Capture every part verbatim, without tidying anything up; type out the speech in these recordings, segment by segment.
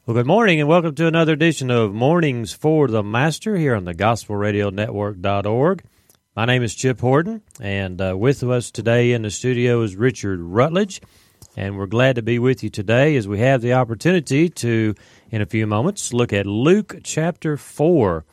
Well, good morning and welcome to another edition of Mornings for the Master here on the Gospel Radio Network dot org. My name is Chip Horton, and uh, with us today in the studio is Richard Rutledge, and we're glad to be with you today as we have the opportunity to, in a few moments, look at Luke chapter four.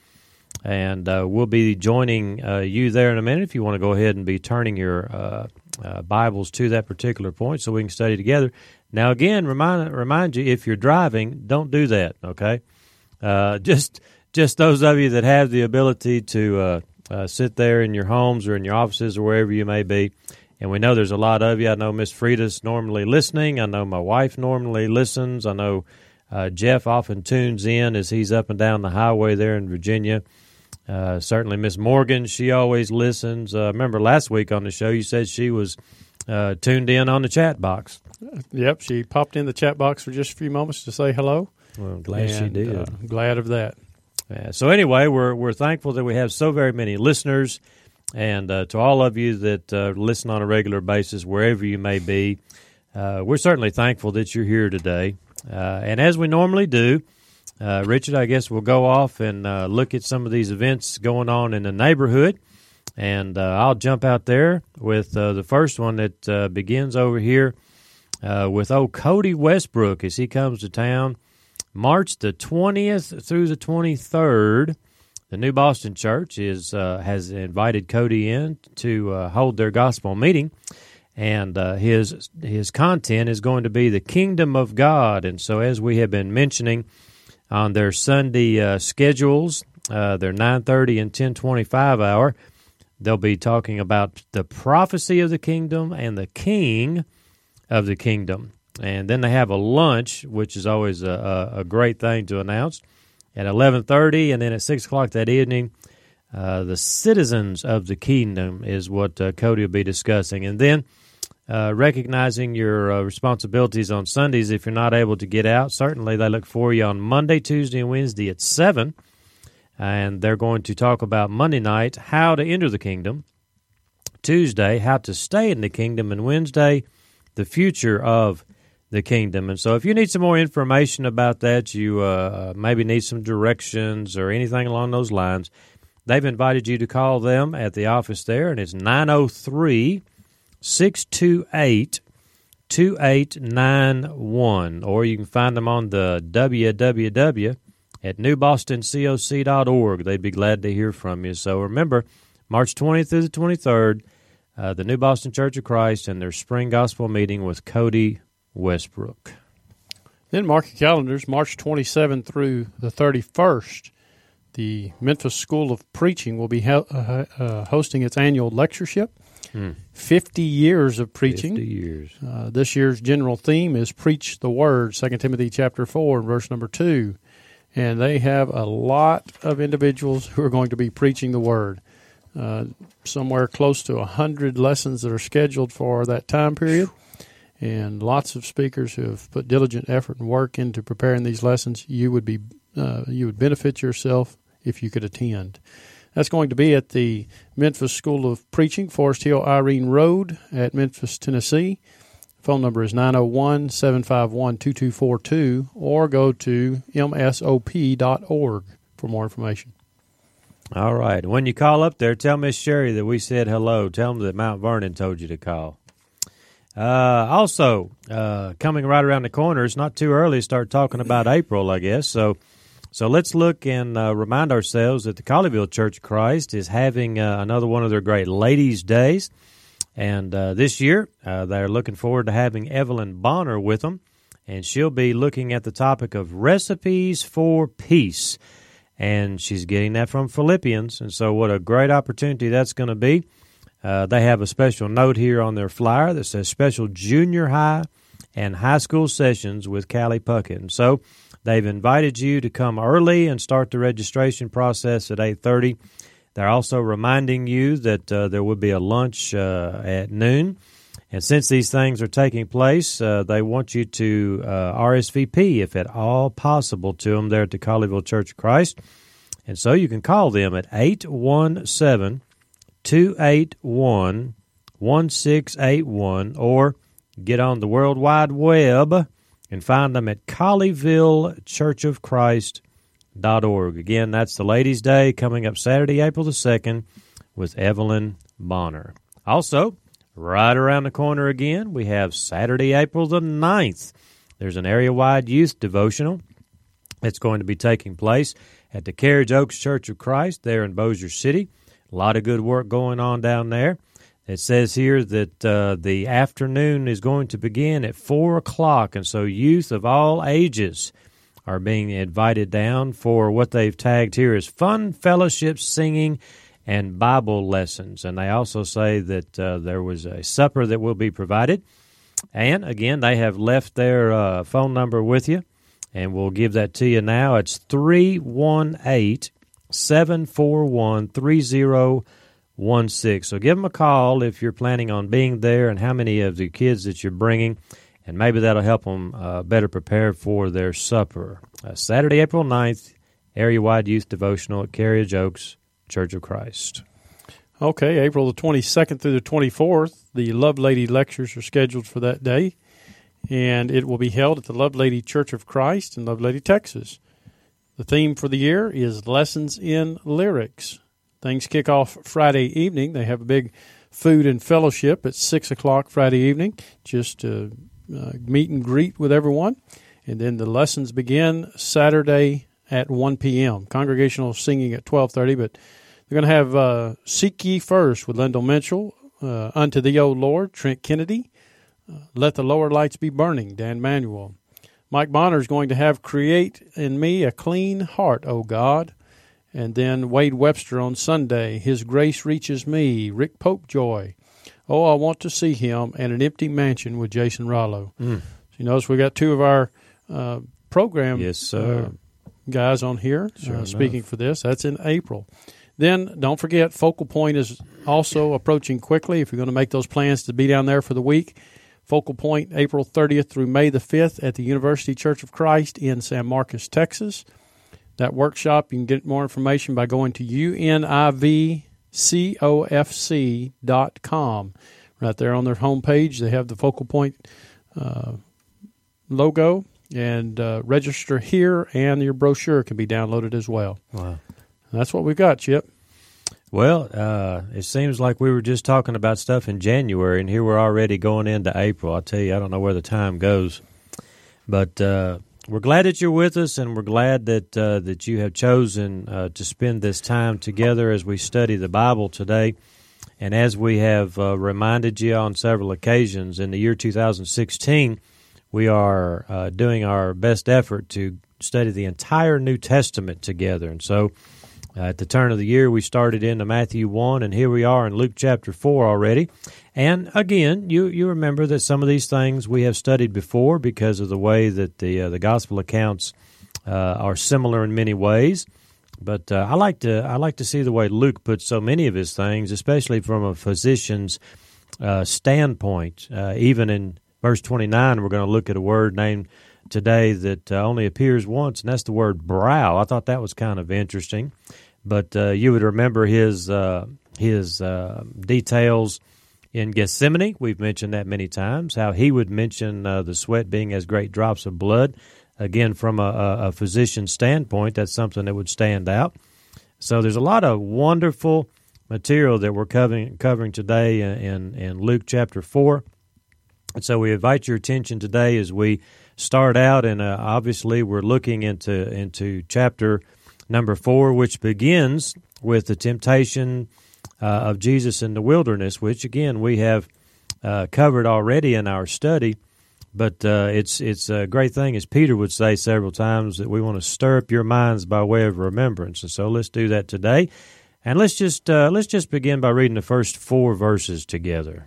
And uh, we'll be joining uh, you there in a minute if you want to go ahead and be turning your uh, uh, Bibles to that particular point so we can study together. Now, again, remind remind you, if you're driving, don't do that, okay? Uh, just just those of you that have the ability to uh, uh, sit there in your homes or in your offices or wherever you may be, and we know there's a lot of you. I know Miss Frida's normally listening. I know my wife normally listens. I know uh, Jeff often tunes in as he's up and down the highway there in Virginia. Uh, certainly Miss Morgan, she always listens. Uh, remember last week on the show you said she was uh, tuned in on the chat box. Yep, she popped in the chat box for just a few moments to say hello. Well, I'm glad and, she did. Uh, glad of that. Yeah, so anyway, we're we're thankful that we have so very many listeners, and uh, to all of you that uh, listen on a regular basis, wherever you may be, uh, we're certainly thankful that you're here today. Uh, and as we normally do, uh, Richard, I guess we'll go off and uh, look at some of these events going on in the neighborhood, and uh, I'll jump out there with uh, the first one that uh, begins over here uh, with old Cody Westbrook as he comes to town. March the twentieth through the twenty-third, the New Boston Church is uh, has invited Cody in to uh, hold their gospel meeting, and uh, his his content is going to be the Kingdom of God. And so, as we have been mentioning on their Sunday uh, schedules, uh, their nine thirty and ten twenty-five hour, they'll be talking about the prophecy of the kingdom and the King of the kingdom. And then they have a lunch, which is always a, a, a great thing to announce, at eleven thirty, and then at six o'clock that evening, uh, the citizens of the kingdom is what uh, Cody will be discussing. And then uh, recognizing your uh, responsibilities on Sundays, if you're not able to get out, certainly they look for you on Monday, Tuesday, and Wednesday at seven, and they're going to talk about Monday night, how to enter the kingdom, Tuesday, how to stay in the kingdom, and Wednesday, the future of the kingdom. And so if you need some more information about that, you uh, maybe need some directions or anything along those lines, they've invited you to call them at the office there, and it's nine oh three, six two eight, two eight nine one, or you can find them on the w w w at new boston coc dot org. They'd be glad to hear from you. So remember, March twentieth through the twenty-third, uh, the New Boston Church of Christ and their spring gospel meeting with Cody Westbrook. Then mark your calendars, March twenty-seventh through the thirty-first, the Memphis School of Preaching will be he- uh, uh, hosting its annual lectureship. Hmm. fifty years of preaching. fifty years. Uh, this year's general theme is Preach the Word, Second Timothy chapter four, verse number two. And they have a lot of individuals who are going to be preaching the Word. Uh, somewhere close to one hundred lessons that are scheduled for that time period. And lots of speakers who have put diligent effort and work into preparing these lessons. You would be, uh, you would benefit yourself if you could attend. That's going to be at the Memphis School of Preaching, Forest Hill Irene Road at Memphis, Tennessee. Phone number is nine oh one, seven five one, two two four two, or go to m s o p dot org for more information. All right. When you call up there, tell Miss Sherry that we said hello. Tell them that Mount Vernon told you to call. Uh, also, uh, coming right around the corner, it's not too early to start talking about April, I guess. So so let's look and uh, remind ourselves that the Colleyville Church of Christ is having uh, another one of their great Ladies' Days. And uh, this year, uh, they're looking forward to having Evelyn Bonner with them. And she'll be looking at the topic of recipes for peace. And she's getting that from Philippians. And so what a great opportunity that's going to be. Uh, they have a special note here on their flyer that says special junior high and high school sessions with Callie Puckett. And so they've invited you to come early and start the registration process at eight thirty. They're also reminding you that uh, there will be a lunch uh, at noon. And since these things are taking place, uh, they want you to uh, R S V P, if at all possible, to them there at the Colleyville Church of Christ. And so you can call them at eight one seven, two eight one, one six eight one, or get on the World Wide Web can find them at colleyville church of christ dot org. Again, that's the Ladies' Day coming up Saturday, April the second, with Evelyn Bonner. Also, right around the corner again, we have Saturday, April the ninth. There's an area-wide youth devotional that's going to be taking place at the Carriage Oaks Church of Christ there in Bossier City. A lot of good work going on down there. It says here that uh, the afternoon is going to begin at four o'clock, and so youth of all ages are being invited down for what they've tagged here as fun fellowship, singing, and Bible lessons. And they also say that uh, there was a supper that will be provided. And, again, they have left their uh, phone number with you, and we'll give that to you now. It's three one eight, seven four one, three zero one six. So give them a call if you're planning on being there and how many of the kids that you're bringing, and maybe that'll help them uh, better prepare for their supper. Uh, Saturday, April ninth, area-wide youth devotional at Carriage Oaks Church of Christ. Okay, April the twenty-second through the twenty-fourth, the Love Lady lectures are scheduled for that day, and it will be held at the Love Lady Church of Christ in Love Lady, Texas. The theme for the year is Lessons in Lyrics. Things kick off Friday evening. They have a big food and fellowship at six o'clock Friday evening, just to uh, meet and greet with everyone. And then the lessons begin Saturday at one p.m. Congregational singing at twelve thirty, but they're going to have uh, Seek Ye First with Lendell Mitchell, uh, Unto Thee, O Lord, Trent Kennedy, uh, Let the Lower Lights Be Burning, Dan Manuel. Mike Bonner is going to have Create in Me a Clean Heart, O God. And then Wade Webster on Sunday, His Grace Reaches Me, Rick Popejoy, Oh, I Want to See Him, and An Empty Mansion with Jason Rollo. Mm. So you notice we got two of our uh, program yes, sir. Uh, guys on here sure uh, speaking for this. That's in April. Then don't forget, Focal Point is also approaching quickly. If you're going to make those plans to be down there for the week, Focal Point, April thirtieth through May the fifth at the University Church of Christ in San Marcos, Texas. That workshop, you can get more information by going to U N I V C O F C dot com. Right there on their homepage, they have the Focal Point uh, logo, and uh, register here, and your brochure can be downloaded as well. Wow. That's what we've got, Chip. Well, uh, it seems like we were just talking about stuff in January, and here we're already going into April. I tell you, I don't know where the time goes. But uh, we're glad that you're with us, and we're glad that uh, that you have chosen uh, to spend this time together as we study the Bible today. And as we have uh, reminded you on several occasions, in the year two thousand sixteen, we are uh, doing our best effort to study the entire New Testament together. And so uh, at the turn of the year, we started into Matthew one, and here we are in Luke chapter four already. And again, you, you remember that some of these things we have studied before because of the way that the uh, the gospel accounts uh, are similar in many ways. But uh, I like to I like to see the way Luke puts so many of his things, especially from a physician's uh, standpoint. Uh, even in verse twenty-nine, we're going to look at a word named today that uh, only appears once, and that's the word brow. I thought that was kind of interesting. But uh, you would remember his uh, his uh, details in Gethsemane. We've mentioned that many times, how he would mention uh, the sweat being as great drops of blood. Again, from a, a, a physician's standpoint, that's something that would stand out. So there's a lot of wonderful material that we're covering, covering today in, in Luke chapter four. And so we invite your attention today as we start out, and uh, obviously we're looking into into chapter number four, which begins with the temptation uh, of Jesus in the wilderness, which, again, we have uh, covered already in our study. But uh, it's it's a great thing, as Peter would say several times, that we want to stir up your minds by way of remembrance. And so let's do that today. And let's just uh, let's just begin by reading the first four verses together.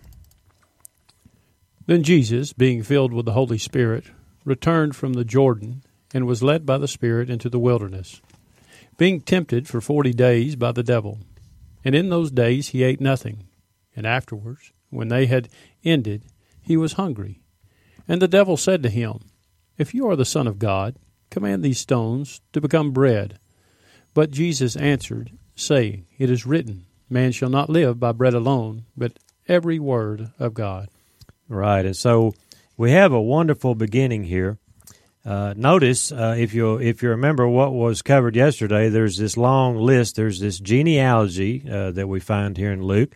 Then Jesus, being filled with the Holy Spirit, returned from the Jordan and was led by the Spirit into the wilderness, being tempted for forty days by the devil. And in those days he ate nothing. And afterwards, when they had ended, he was hungry. And the devil said to him, If you are the Son of God, command these stones to become bread. But Jesus answered, saying, It is written, Man shall not live by bread alone, but every word of God. Right, and so we have a wonderful beginning here Uh, notice, uh, if you if you remember what was covered yesterday, there's this long list. There's this genealogy uh, that we find here in Luke,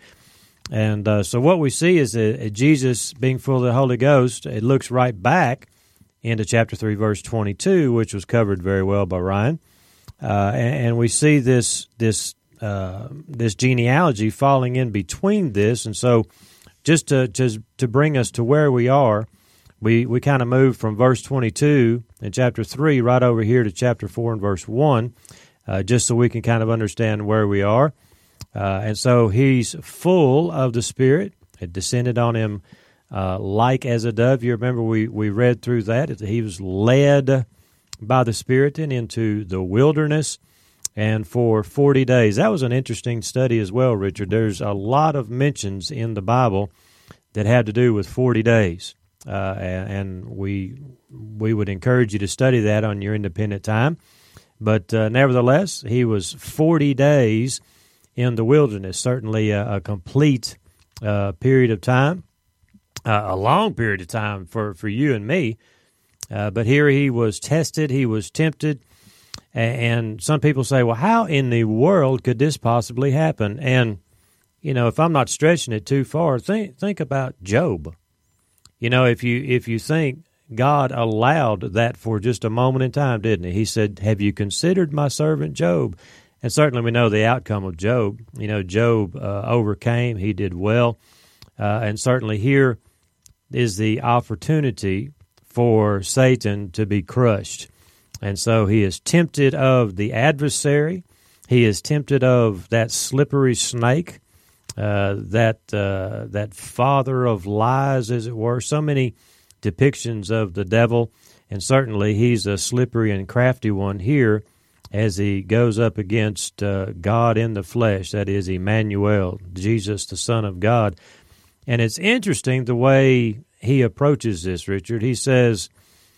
and uh, so what we see is that Jesus being full of the Holy Ghost. It looks right back into chapter three, verse twenty-two, which was covered very well by Ryan, uh, and, and we see this this uh, this genealogy falling in between this, and so just to just to bring us to where we are. We we kind of moved from verse twenty-two in chapter three right over here to chapter four and verse one, uh, just so we can kind of understand where we are. Uh, and so he's full of the Spirit. It descended on him uh, like as a dove. You remember we, we read through that. He was led by the Spirit then into the wilderness, and for forty days. That was an interesting study as well, Richard. There's a lot of mentions in the Bible that had to do with forty days. Uh, and we we would encourage you to study that on your independent time. But uh, nevertheless, he was forty days in the wilderness, certainly a, a complete uh, period of time, uh, a long period of time for, for you and me. Uh, but here he was tested, he was tempted, and, and some people say, well, how in the world could this possibly happen? And, you know, if I'm not stretching it too far, think think about Job. You know, if you if you think God allowed that for just a moment in time, didn't he? He said, have you considered my servant Job? And certainly we know the outcome of Job. You know, Job uh, overcame. He did well. Uh, and certainly here is the opportunity for Satan to be crushed. And so he is tempted of the adversary. He is tempted of that slippery snake. Uh, that uh, that father of lies, as it were, so many depictions of the devil, and certainly he's a slippery and crafty one here as he goes up against uh, God in the flesh, that is Emmanuel, Jesus, the Son of God. And it's interesting the way he approaches this, Richard. He says,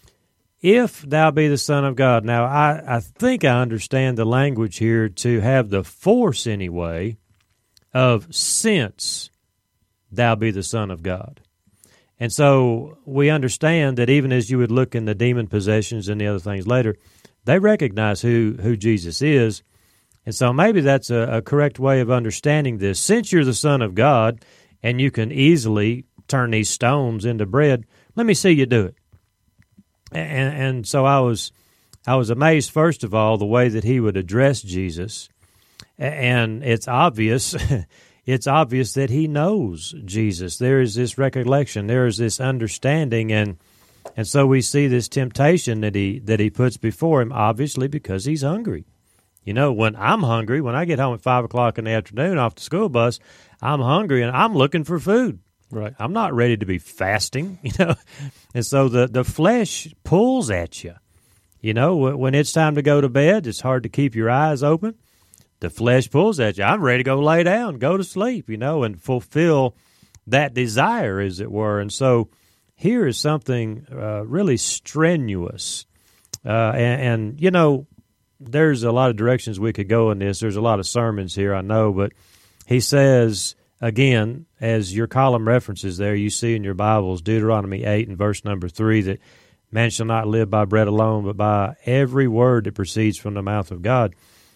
if thou be the Son of God. Now, I, I think I understand the language here to have the force anyway of since thou be the Son of God. And so we understand that even as you would look in the demon possessions and the other things later, they recognize who, who Jesus is. And so maybe that's a, a correct way of understanding this. Since you're the Son of God and you can easily turn these stones into bread, let me see you do it. And, and so I was, I was amazed, first of all, the way that he would address Jesus. And it's obvious, it's obvious that he knows Jesus. There is this recollection, there is this understanding, and and so we see this temptation that he that he puts before him, obviously because he's hungry. You know, when I'm hungry, when I get home at five o'clock in the afternoon off the school bus, I'm hungry and I'm looking for food. Right, I'm not ready to be fasting. You know, and so the the flesh pulls at you. You know, when it's time to go to bed, it's hard to keep your eyes open. The flesh pulls at you. I'm ready to go lay down, go to sleep, you know, and fulfill that desire, as it were. And so here is something uh, really strenuous. Uh, and, and, you know, there's a lot of directions we could go in this. There's a lot of sermons here, I know. But he says, again, as your column references there, you see in your Bibles, Deuteronomy eight and verse number three, that man shall not live by bread alone, but by every word that proceeds from the mouth of God.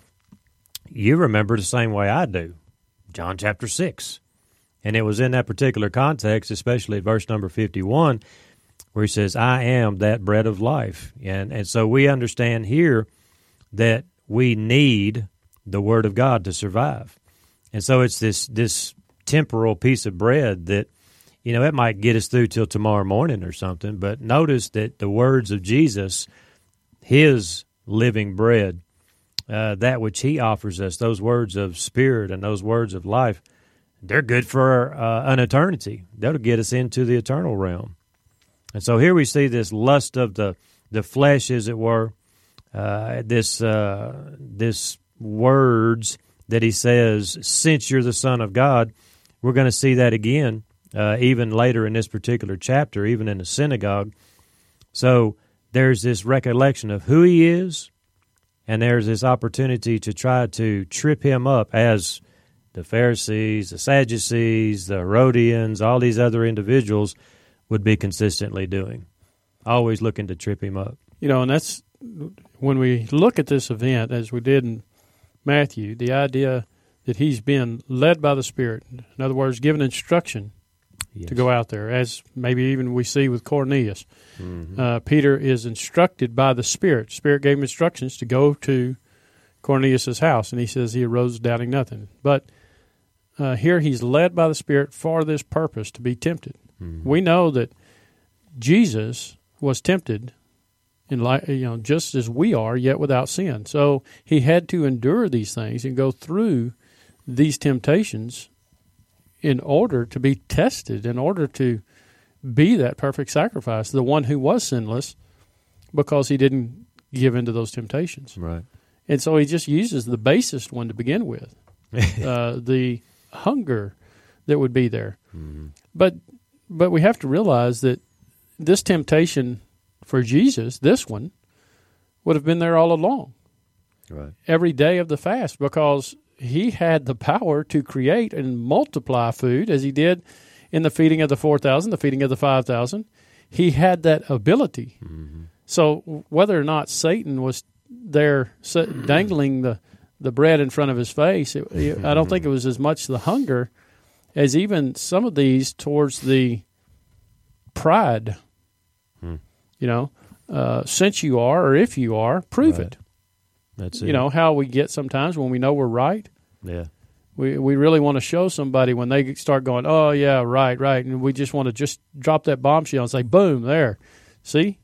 You remember the same way I do, John chapter six. And it was in that particular context, especially at verse number fifty-one, where he says, I am that bread of life. And and so we understand here that we need the Word of God to survive. And so it's this this temporal piece of bread that, you know, it might get us through till tomorrow morning or something, but notice that the words of Jesus, his living bread, Uh, that which he offers us, those words of spirit and those words of life, they're good for uh, an eternity. That'll get us into the eternal realm. And so here we see this lust of the, the flesh, as it were, uh, this uh, this words that he says, since you're the Son of God. We're going to see that again, uh, even later in this particular chapter, even in the synagogue. So there's this recollection of who he is, and there's this opportunity to try to trip him up, as the Pharisees, the Sadducees, the Herodians, all these other individuals would be consistently doing, always looking to trip him up. You know, and that's when we look at this event, as we did in Matthew, the idea that he's been led by the Spirit, in other words, given instruction yes. to go out there, as maybe even we see with Cornelius. Mm-hmm. Uh, Peter is instructed by the Spirit. Spirit gave him instructions to go to Cornelius' house, and he says he arose doubting nothing. But uh, here he's led by the Spirit for this purpose, to be tempted. Mm-hmm. We know that Jesus was tempted in li- you know, just as we are, yet without sin. So he had to endure these things and go through these temptations in order to be tested, in order to be that perfect sacrifice, the one who was sinless, because he didn't give into those temptations. Right. And so he just uses the basest one to begin with, uh, the hunger that would be there. Mm-hmm. But but we have to realize that this temptation for Jesus, this one, would have been there all along, right? Every day of the fast, because he had the power to create and multiply food, as he did in the feeding of the four thousand, the feeding of the five thousand. He had that ability. Mm-hmm. So whether or not Satan was there dangling the, the bread in front of his face, it, it, I don't think it was as much the hunger as even some of these towards the pride. Hmm. You know, uh, since you are, or if you are, prove right. it. That's it. You know, how we get sometimes when we know we're right. Yeah. We we really want to show somebody when they start going, oh, yeah, right, right. And we just want to just drop that bombshell and say, boom, there. See?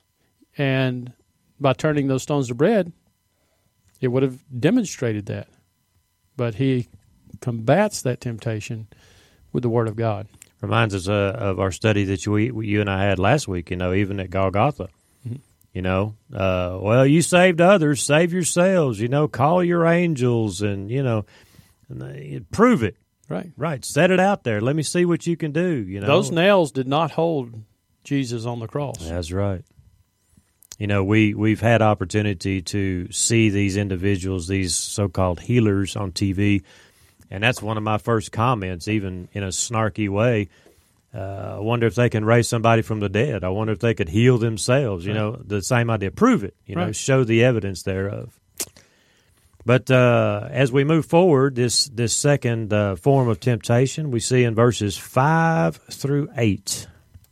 And by turning those stones to bread, it would have demonstrated that. But he combats that temptation with the Word of God. Reminds us uh, of our study that you, you and I had last week, you know, even at Golgotha. Mm-hmm. You know, uh, well, you saved others, save yourselves, you know, call your angels and, you know, and they, prove it. Right. Right. Set it out there. Let me see what you can do, you know. Those nails did not hold Jesus on the cross. That's right. You know, we, we've had opportunity to see these individuals, these so-called healers on T V. And that's one of my first comments, even in a snarky way. Uh, I wonder if they can raise somebody from the dead. I wonder if they could heal themselves. You right. know, the same idea. Prove it. You right. know, show the evidence thereof. But uh, as we move forward, this this second uh, form of temptation we see in verses five through eight.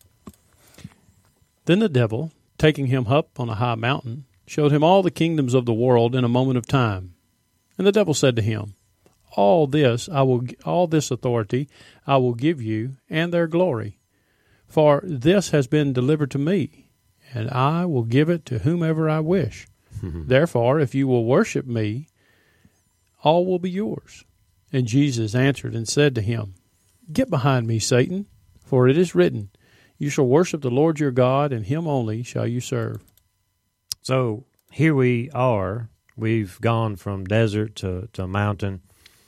Then the devil, taking him up on a high mountain, showed him all the kingdoms of the world in a moment of time. And the devil said to him, All this I will, all this authority I will give you, and their glory. For this has been delivered to me, and I will give it to whomever I wish. Therefore, if you will worship me, all will be yours. And Jesus answered and said to him, Get behind me, Satan, for it is written, You shall worship the Lord your God, and him only shall you serve. So here we are. We've gone from desert to, to mountain.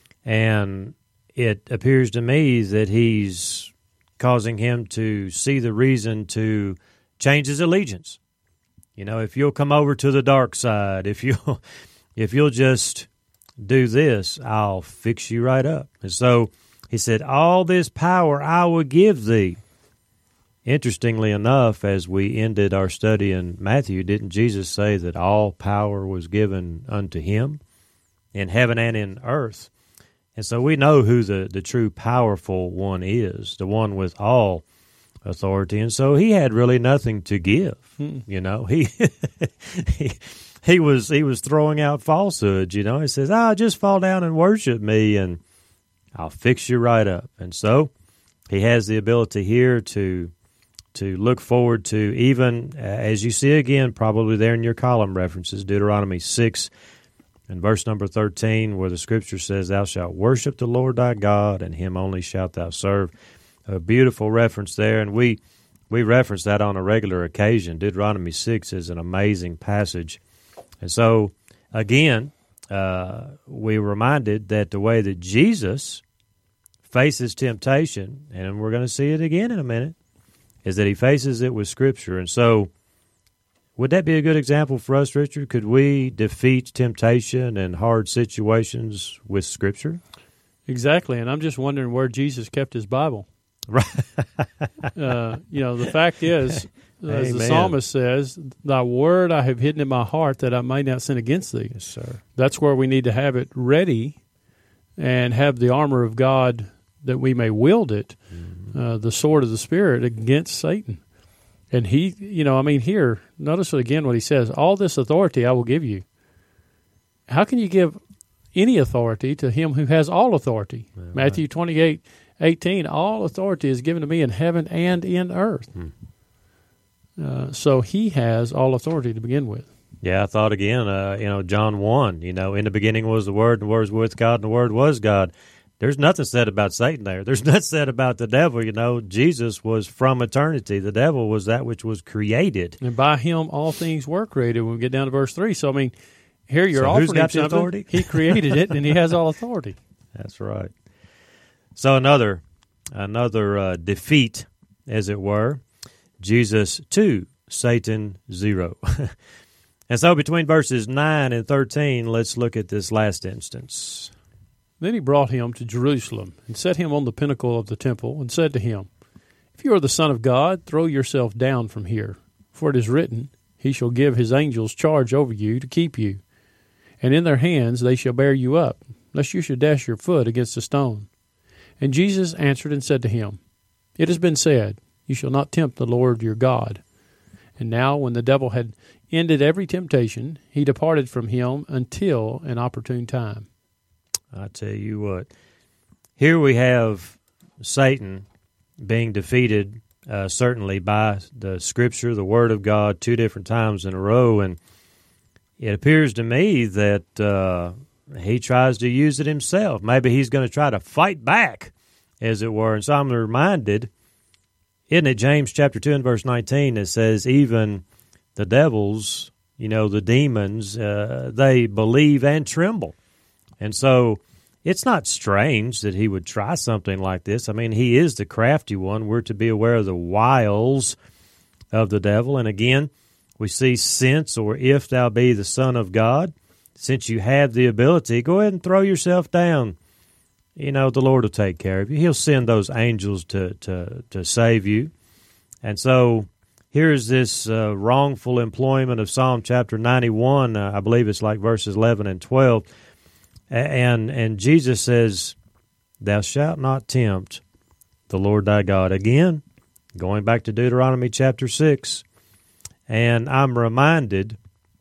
And it appears to me that he's causing him to see the reason to change his allegiance. You know, if you'll come over to the dark side, if you'll, if you'll just do this, I'll fix you right up. And so he said, all this power I will give thee. Interestingly enough, as we ended our study in Matthew, didn't Jesus say that all power was given unto him in heaven and in earth? And so we know who the, the true powerful one is, the one with all authority. And so he had really nothing to give. Hmm. You know, he, he he was he was throwing out falsehoods. You know, he says, "Ah, just fall down and worship me, and I'll fix you right up." And so he has the ability here to to look forward to, even uh, as you see again, probably there in your column references, Deuteronomy six. In verse number thirteen, where the Scripture says, Thou shalt worship the Lord thy God, and him only shalt thou serve. A beautiful reference there, and we we reference that on a regular occasion. Deuteronomy six is an amazing passage. And so, again, uh, we're reminded that the way that Jesus faces temptation, and we're going to see it again in a minute, is that he faces it with Scripture. And so, would that be a good example for us, Richard? Could we defeat temptation and hard situations with Scripture? Exactly, and I'm just wondering where Jesus kept his Bible. Right. uh, you know, the fact is, as Amen. the psalmist says, thy word I have hidden in my heart that I may not sin against thee. Yes, sir. That's where we need to have it ready and have the armor of God that we may wield it, mm-hmm. uh, the sword of the Spirit against Satan. And he, you know, I mean, here, notice again what he says, all this authority I will give you. How can you give any authority to him who has all authority? Yeah, Matthew right. twenty-eight eighteen, all authority is given to me in heaven and in earth. Hmm. Uh, so he has all authority to begin with. Yeah, I thought again, uh, you know, John one, you know, in the beginning was the Word, and the Word was with God, and the Word was God. There's nothing said about Satan there. There's nothing said about the devil. You know, Jesus was from eternity. The devil was that which was created. And by him all things were created when we get down to verse three. So, I mean, here you're so offering who's got him the something. Authority? He created it, and he has all authority. That's right. So another another uh, defeat, as it were. Jesus two, Satan zero. And so between verses nine and thirteen, let's look at this last instance. Then he brought him to Jerusalem and set him on the pinnacle of the temple and said to him, if you are the Son of God, throw yourself down from here. For it is written, he shall give his angels charge over you to keep you. And in their hands they shall bear you up, lest you should dash your foot against a stone. And Jesus answered and said to him, it has been said, you shall not tempt the Lord your God. And now when the devil had ended every temptation, he departed from him until an opportune time. I tell you what, here we have Satan being defeated, uh, certainly by the Scripture, the Word of God, two different times in a row, and it appears to me that uh, he tries to use it himself. Maybe he's going to try to fight back, as it were. And so I'm reminded, isn't it James chapter two and verse nineteen that says even the devils, you know, the demons, uh, they believe and tremble. And so it's not strange that he would try something like this. I mean, he is the crafty one. We're to be aware of the wiles of the devil. And again, we see since or if thou be the Son of God, since you have the ability, go ahead and throw yourself down. You know, the Lord will take care of you. He'll send those angels to, to, to save you. And so here's this uh, wrongful employment of Psalm chapter ninety-one. Uh, I believe it's like verses eleven and twelve. And and Jesus says, thou shalt not tempt the Lord thy God. Again, going back to Deuteronomy chapter six. And I'm reminded,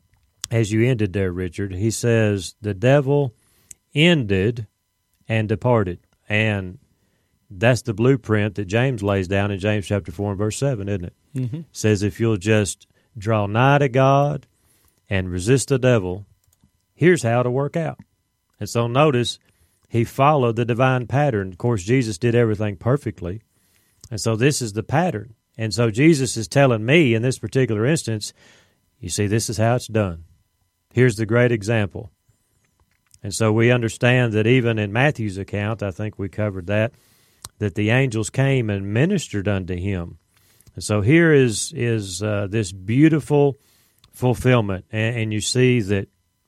as you ended there, Richard, he says, the devil ended and departed. And that's the blueprint that James lays down in James chapter four and verse seven, isn't it? Mm-hmm. It says, if you'll just draw nigh to God and resist the devil, here's how to work out. And so notice, he followed the divine pattern. Of course, Jesus did everything perfectly. And so this is the pattern. And so Jesus is telling me in this particular instance, you see, this is how it's done. Here's the great example. And so we understand that even in Matthew's account, I think we covered that, that the angels came and ministered unto him. And so here is is uh, this beautiful fulfillment. And, and you see that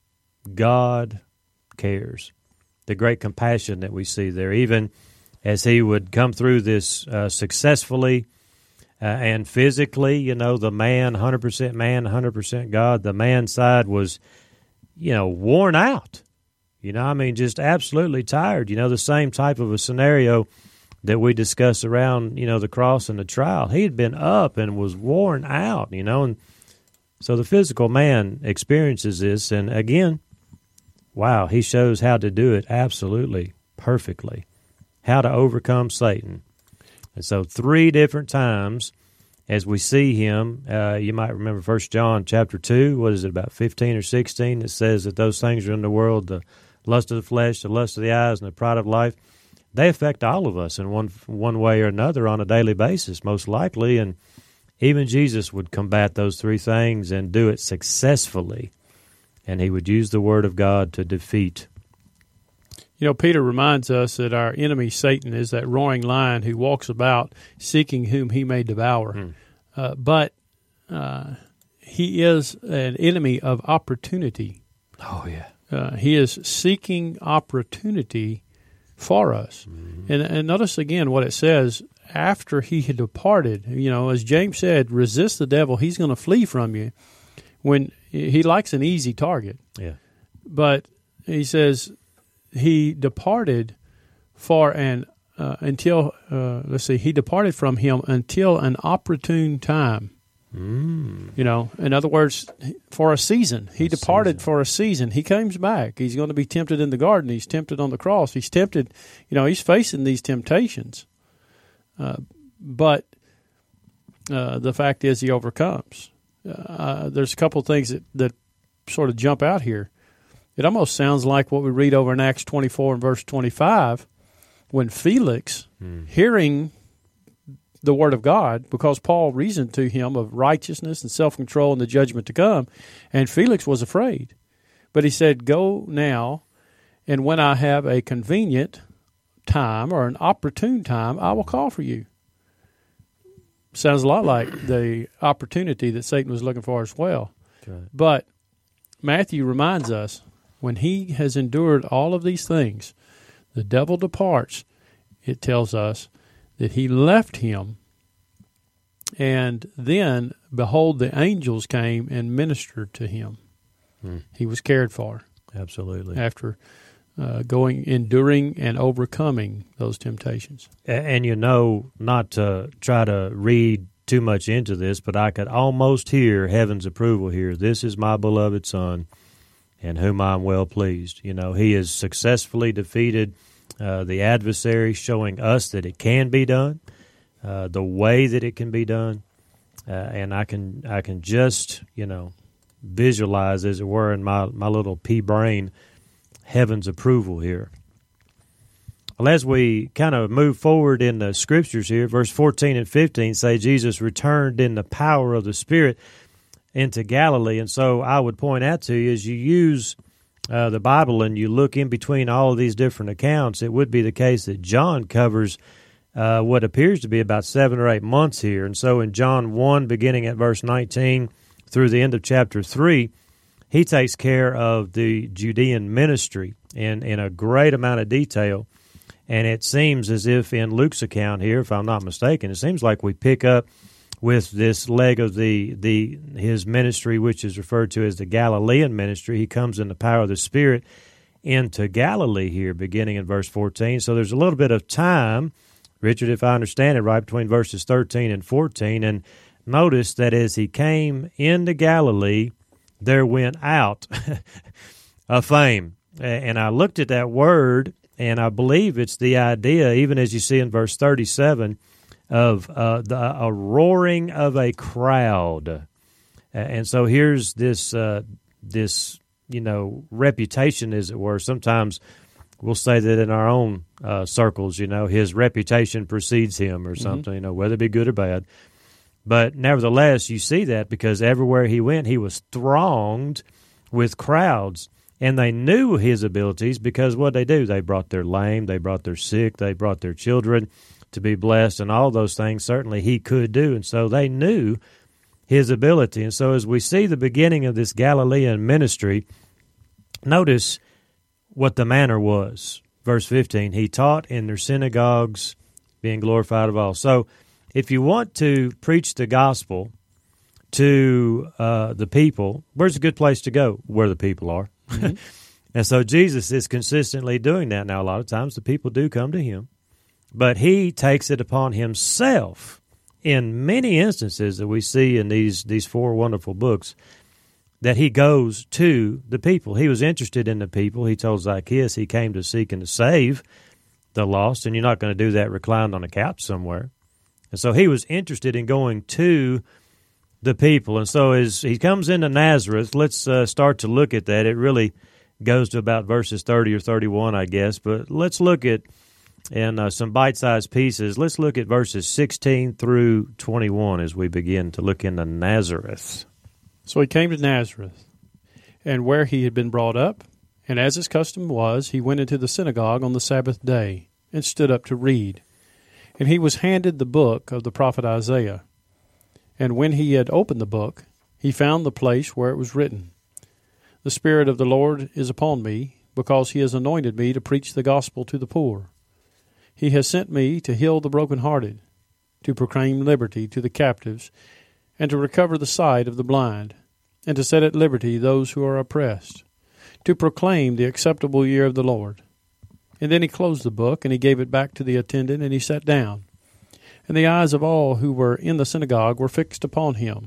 God cares. The great compassion that we see there, even as he would come through this uh, successfully uh, and physically, you know, the man, one hundred percent man, one hundred percent God, the man side was, you know, worn out. You know, I mean, just absolutely tired. You know, the same type of a scenario that we discuss around, you know, the cross and the trial. He had been up and was worn out, you know, and so the physical man experiences this, and again, wow, he shows how to do it absolutely perfectly, how to overcome Satan. And so three different times as we see him, uh, you might remember First John chapter two, what is it, about fifteen or sixteen, it says that those things are in the world, the lust of the flesh, the lust of the eyes, and the pride of life, they affect all of us in one one way or another on a daily basis, most likely, and even Jesus would combat those three things and do it successfully. And he would use the Word of God to defeat. You know, Peter reminds us that our enemy, Satan, is that roaring lion who walks about seeking whom he may devour. Mm. Uh, but uh, he is an enemy of opportunity. Oh, yeah. Uh, he is seeking opportunity for us. Mm-hmm. And, and notice again what it says, after he had departed, you know, as James said, resist the devil, he's going to flee from you. When he likes an easy target. Yeah. But he says he departed for an, uh, until, uh, let's see, he departed from him until an opportune time. Mm. You know, in other words, for a season. He a departed season. for a season. He comes back. He's going to be tempted in the garden. He's tempted on the cross. He's tempted, you know, he's facing these temptations. Uh, but uh, the fact is he overcomes. Uh, there's a couple of things that, that sort of jump out here. It almost sounds like what we read over in Acts twenty-four and verse twenty-five, when Felix, mm. hearing the word of God, because Paul reasoned to him of righteousness and self-control and the judgment to come, and Felix was afraid. But he said, go now, and when I have a convenient time or an opportune time, I will call for you. Sounds a lot like the opportunity that Satan was looking for as well. Right. But Matthew reminds us, when he has endured all of these things, the devil departs. It tells us that he left him, and then, behold, the angels came and ministered to him. Hmm. He was cared for. Absolutely. After uh, going, enduring and overcoming those temptations. And, and you know, not to try to read too much into this, but I could almost hear heaven's approval here. This is my beloved Son, in whom I am well pleased. You know, he has successfully defeated uh, the adversary, showing us that it can be done, uh, the way that it can be done, uh, and I can I can just, you know, visualize, as it were, in my, my little pea brain, heaven's approval here. Well, as we kind of move forward in the Scriptures here, verse fourteen and fifteen say Jesus returned in the power of the Spirit into Galilee. And so I would point out to you, as you use uh, the Bible and you look in between all of these different accounts, it would be the case that John covers uh, what appears to be about seven or eight months here. And so in John one, beginning at verse nineteen through the end of chapter three, he takes care of the Judean ministry in, in a great amount of detail. And it seems as if in Luke's account here, if I'm not mistaken, it seems like we pick up with this leg of the the his ministry, which is referred to as the Galilean ministry. He comes in the power of the Spirit into Galilee here, beginning in verse fourteen. So there's a little bit of time, Richard, if I understand it right, between verses thirteen and fourteen. And notice that as he came into Galilee, there went out a fame. And I looked at that word, and I believe it's the idea, even as you see in verse thirty-seven, of uh, the, a roaring of a crowd. And so here's this, uh, this you know, reputation, as it were. Sometimes we'll say that in our own uh, circles, you know, his reputation precedes him or something, mm-hmm. you know, whether it be good or bad. But nevertheless, you see that because everywhere he went, he was thronged with crowds. And they knew his abilities because what they do, they brought their lame, they brought their sick, they brought their children to be blessed, and all those things certainly he could do. And so they knew his ability. And so as we see the beginning of this Galilean ministry, notice what the manner was. Verse fifteen, he taught in their synagogues, being glorified of all. So if you want to preach the gospel to uh, the people, where's a good place to go? Where the people are. Mm-hmm. And so Jesus is consistently doing that. Now, a lot of times the people do come to him, but he takes it upon himself in many instances that we see in these, these four wonderful books that he goes to the people. He was interested in the people. He told Zacchaeus he came to seek and to save the lost, and you're not going to do that reclined on a couch somewhere. And so he was interested in going to the people. And so as he comes into Nazareth, let's uh, start to look at that. It really goes to about verses thirty or thirty-one, I guess. But let's look at, in uh, some bite-sized pieces, let's look at verses sixteen through twenty-one as we begin to look into Nazareth. So he came to Nazareth, and where he had been brought up, and as his custom was, he went into the synagogue on the Sabbath day and stood up to read. And he was handed the book of the prophet Isaiah. And when he had opened the book, he found the place where it was written, "The Spirit of the Lord is upon me, because he has anointed me to preach the gospel to the poor. He has sent me to heal the brokenhearted, to proclaim liberty to the captives, and to recover the sight of the blind, and to set at liberty those who are oppressed, to proclaim the acceptable year of the Lord. And then he closed the book, and he gave it back to the attendant, and he sat down. And the eyes of all who were in the synagogue were fixed upon him.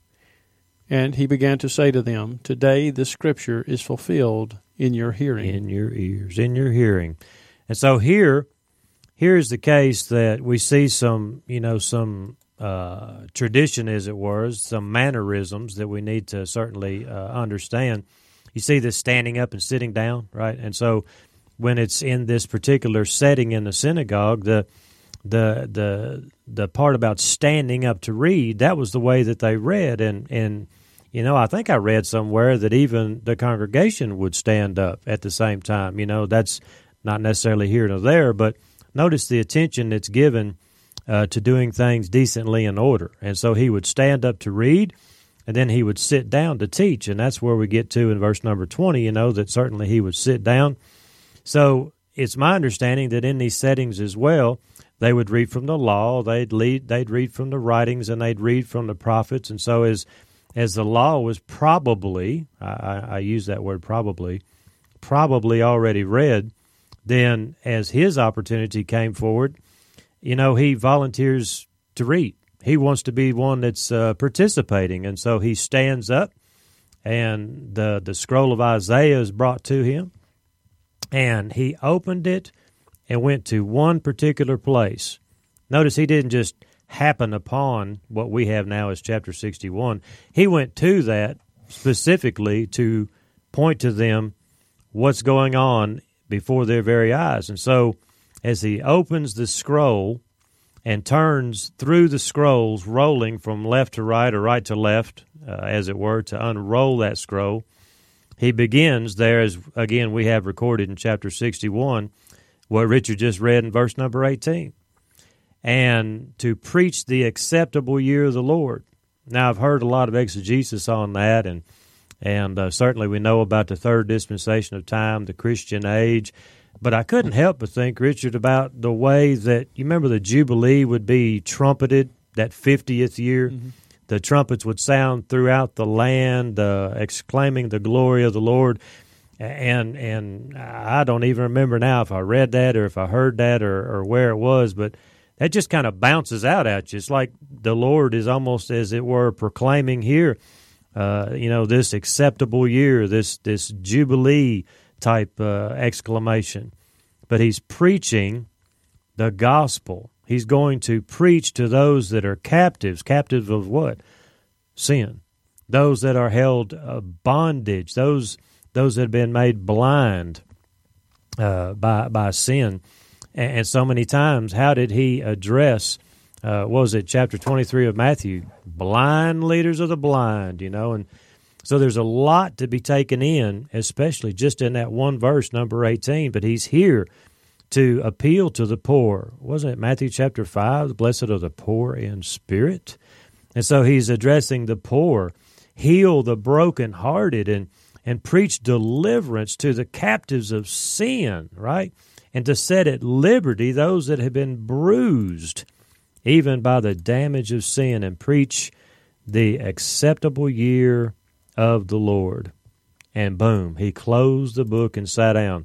And he began to say to them, Today this scripture is fulfilled in your hearing. In your ears, in your hearing. And so here, here's the case that we see some, you know, some uh, tradition, as it were, some mannerisms that we need to certainly uh, understand. You see this standing up and sitting down, right? And so when it's in this particular setting in the synagogue, the the the the part about standing up to read, that was the way that they read. And, and you know, I think I read somewhere that even the congregation would stand up at the same time. You know, that's not necessarily here nor there, but notice the attention that's given uh, to doing things decently in order. And so he would stand up to read, and then he would sit down to teach. And that's where we get to in verse number twenty, you know, that certainly he would sit down. So it's my understanding that in these settings as well, they would read from the law, they'd lead, they'd read from the writings, and they'd read from the prophets. And so as as the law was probably, I, I use that word probably, probably already read, then as his opportunity came forward, you know, he volunteers to read. He wants to be one that's uh, participating, and so he stands up, and the, the scroll of Isaiah is brought to him, and he opened it and went to one particular place. Notice he didn't just happen upon what we have now as chapter sixty-one. He went to that specifically to point to them what's going on before their very eyes. And so as he opens the scroll and turns through the scrolls, rolling from left to right or right to left, uh, as it were, to unroll that scroll, he begins there, as again we have recorded in chapter sixty-one, what Richard just read in verse number eighteen, and to preach the acceptable year of the Lord. Now, I've heard a lot of exegesis on that, and and uh, certainly we know about the third dispensation of time, the Christian age, but I couldn't help but think, Richard, about the way that, you remember the Jubilee would be trumpeted, that fiftieth year? Mm-hmm. The trumpets would sound throughout the land, uh, exclaiming the glory of the Lord. And and I don't even remember now if I read that or if I heard that or, or where it was, but that just kind of bounces out at you. It's like the Lord is almost, as it were, proclaiming here, uh, you know, this acceptable year, this this Jubilee type uh, exclamation. But he's preaching the gospel. He's going to preach to those that are captives. Captives of what? Sin. Those that are held uh, bondage. Those those that have been made blind uh, by by sin. And, and so many times, how did he address, uh, what was it, chapter twenty-three of Matthew? Blind leaders of the blind, you know. And so there's a lot to be taken in, especially just in that one verse, number eighteen. But he's here to appeal to the poor. Wasn't it Matthew chapter five, the blessed are the poor in spirit? And so he's addressing the poor, heal the brokenhearted, and, and preach deliverance to the captives of sin, right? And to set at liberty those that have been bruised, even by the damage of sin, and preach the acceptable year of the Lord. And boom, he closed the book and sat down.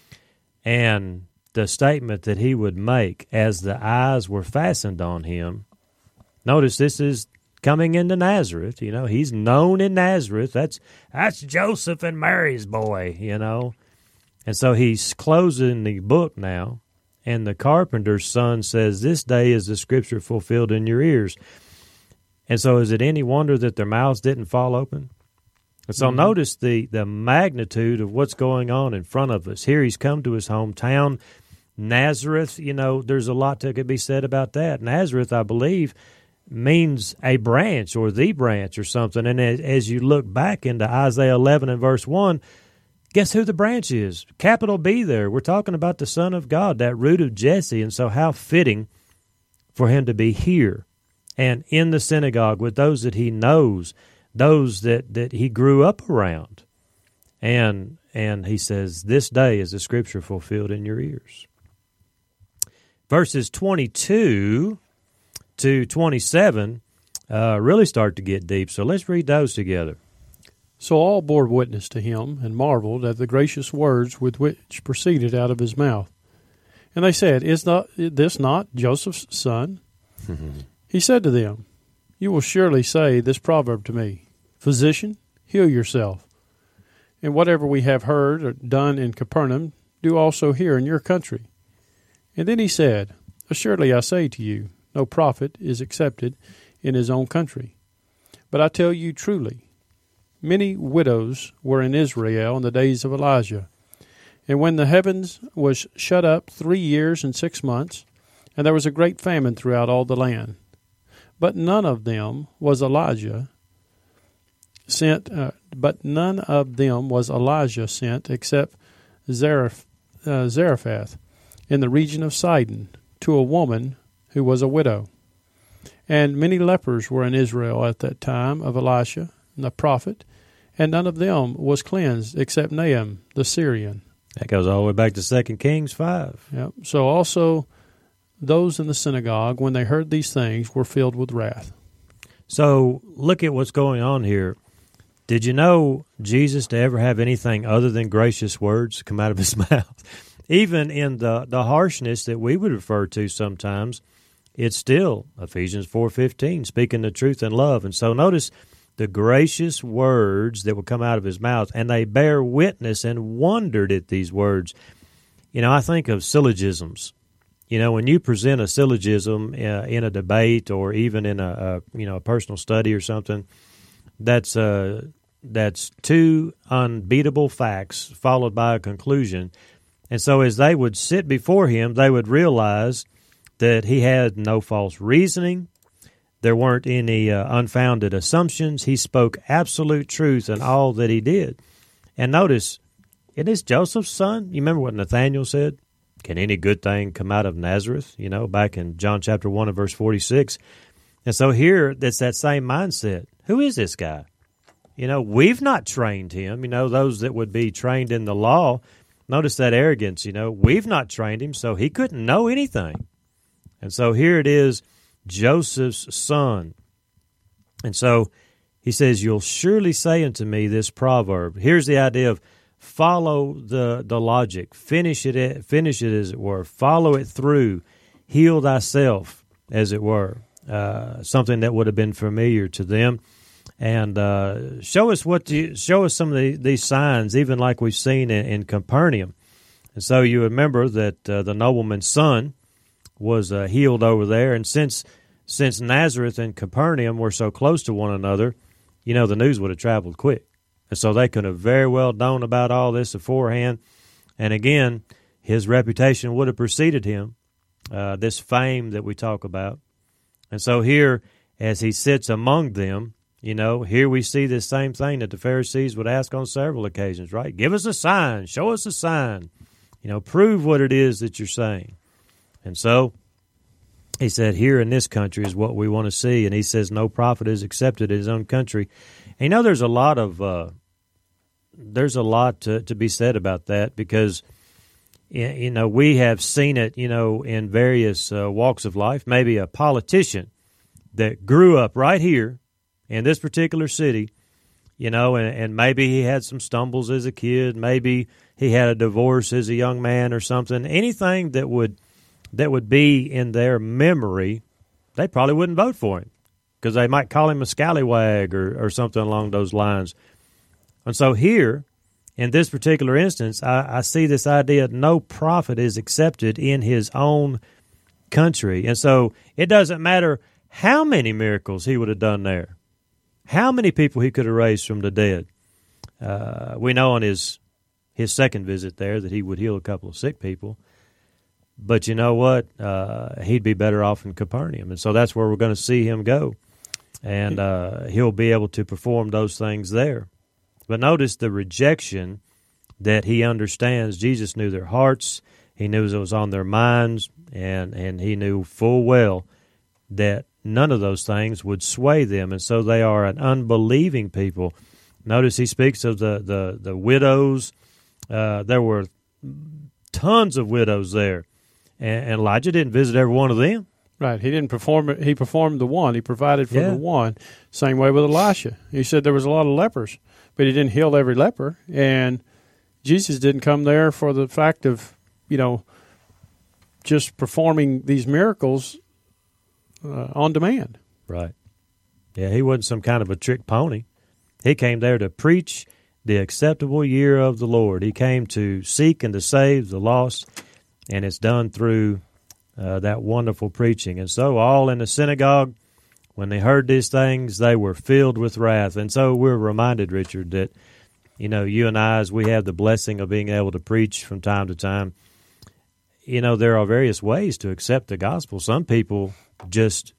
And the statement that he would make as the eyes were fastened on him, notice this is coming into Nazareth. You know, he's known in Nazareth. That's that's Joseph and Mary's boy, you know. And so he's closing the book now, and the carpenter's son says, this day is the scripture fulfilled in your ears. And so is it any wonder that their mouths didn't fall open? And so mm-hmm. notice the, the magnitude of what's going on in front of us. Here he's come to his hometown, Nazareth. You know, there's a lot that could be said about that. Nazareth, I believe, means a branch or the branch or something. And as, as you look back into Isaiah eleven and verse one, guess who the branch is? Capital B there. We're talking about the Son of God, that root of Jesse. And so how fitting for him to be here and in the synagogue with those that he knows, those that, that he grew up around. And and he says, this day is the scripture fulfilled in your ears. Verses twenty-two to twenty-seven uh, really start to get deep. So let's read those together. So all bore witness to him, and marveled at the gracious words with which proceeded out of his mouth. And they said, Is not this not Joseph's son? He said to them, You will surely say this proverb to me, Physician, heal yourself. And whatever we have heard or done in Capernaum, do also here in your country. And then he said, Assuredly I say to you, no prophet is accepted in his own country. But I tell you truly, many widows were in Israel in the days of Elijah. And when the heavens was shut up three years and six months, and there was a great famine throughout all the land. But none of them was Elijah sent, uh, but none of them was Elijah sent except Zareph, uh, Zarephath in the region of Sidon to a woman who was a widow. And many lepers were in Israel at that time of Elisha the prophet, and none of them was cleansed except Naaman the Syrian. That goes all the way back to Second Kings five. Yep. So also those in the synagogue, when they heard these things, were filled with wrath. So look at what's going on here. Did you know Jesus to ever have anything other than gracious words come out of his mouth? Even in the, the harshness that we would refer to sometimes, it's still Ephesians four fifteen, speaking the truth in love. And so notice the gracious words that would come out of his mouth, and they bear witness and wondered at these words. You know, I think of syllogisms. You know, when you present a syllogism uh, in a debate or even in a, a you know a personal study or something, that's uh, that's two unbeatable facts followed by a conclusion. And so as they would sit before him, they would realize that he had no false reasoning. There weren't any uh, unfounded assumptions. He spoke absolute truth in all that he did. And notice, it is Joseph's son. You remember what Nathanael said? Can any good thing come out of Nazareth? You know, back in John chapter one and verse forty-six. And so here, that's that same mindset. Who is this guy? You know, we've not trained him. You know, those that would be trained in the law, notice that arrogance. You know, we've not trained him, so he couldn't know anything. And so here it is, Joseph's son. And so he says, you'll surely say unto me this proverb. Here's the idea of follow the, the logic. Finish it, finish it, as it were. Follow it through. Heal thyself, as it were. Uh, something that would have been familiar to them. And uh, show us what you, show us some of the, these signs, even like we've seen in, in Capernaum. And so you remember that uh, the nobleman's son was uh, healed over there. And since since Nazareth and Capernaum were so close to one another, you know, the news would have traveled quick. And so they could have very well known about all this beforehand. And again, his reputation would have preceded him, uh, this fame that we talk about. And so here, as he sits among them, you know, here we see this same thing that the Pharisees would ask on several occasions, right? Give us a sign. Show us a sign. You know, prove what it is that you're saying. And so he said, here in this country is what we want to see. And he says, no prophet is accepted in his own country. And you know, there's a lot of, uh, there's a lot to, to be said about that because, you know, we have seen it, you know, in various uh, walks of life. Maybe a politician that grew up right here in this particular city, you know, and, and maybe he had some stumbles as a kid. Maybe he had a divorce as a young man or something. Anything that would that would be in their memory, they probably wouldn't vote for him because they might call him a scallywag or, or something along those lines. And so here, in this particular instance, I, I see this idea that no prophet is accepted in his own country. And so it doesn't matter how many miracles he would have done there, how many people he could have raised from the dead. Uh, we know on his his second visit there that he would heal a couple of sick people. But you know what? Uh, he'd be better off in Capernaum. And so that's where we're going to see him go. And uh, he'll be able to perform those things there. But notice the rejection that he understands. Jesus knew their hearts. He knew it was on their minds. And, and he knew full well that none of those things would sway them. And so they are an unbelieving people. Notice he speaks of the, the, the widows. Uh, there were tons of widows there. And Elijah didn't visit every one of them. Right. He didn't perform it. He performed the one. He provided for Yeah. the one. Same way with Elisha. He said there was a lot of lepers, but he didn't heal every leper. And Jesus didn't come there for the fact of, you know, just performing these miracles uh, on demand. Right. Yeah, he wasn't some kind of a trick pony. He came there to preach the acceptable year of the Lord. He came to seek and to save the lost, and it's done through uh, that wonderful preaching. And so all in the synagogue, when they heard these things, they were filled with wrath. And so we're reminded, Richard, that, you know, you and I, as we have the blessing of being able to preach from time to time, you know, there are various ways to accept the gospel. Some people just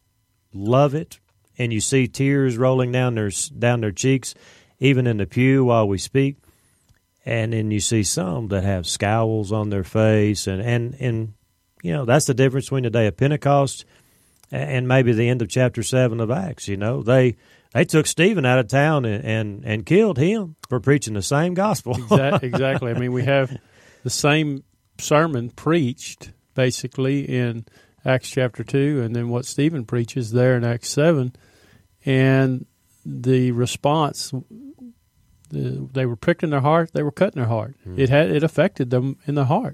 love it, and you see tears rolling down their down their cheeks, even in the pew while we speak. And then you see some that have scowls on their face, and, and, and you know, that's the difference between the day of Pentecost and maybe the end of chapter seven of Acts. You know, they they took Stephen out of town and, and, and killed him for preaching the same gospel. Exactly. I mean, we have the same sermon preached basically in Acts chapter two, and then what Stephen preaches there in Acts seven, and the response, the, they were pricked in their heart, they were cut in their heart. Mm. It had it affected them in the heart,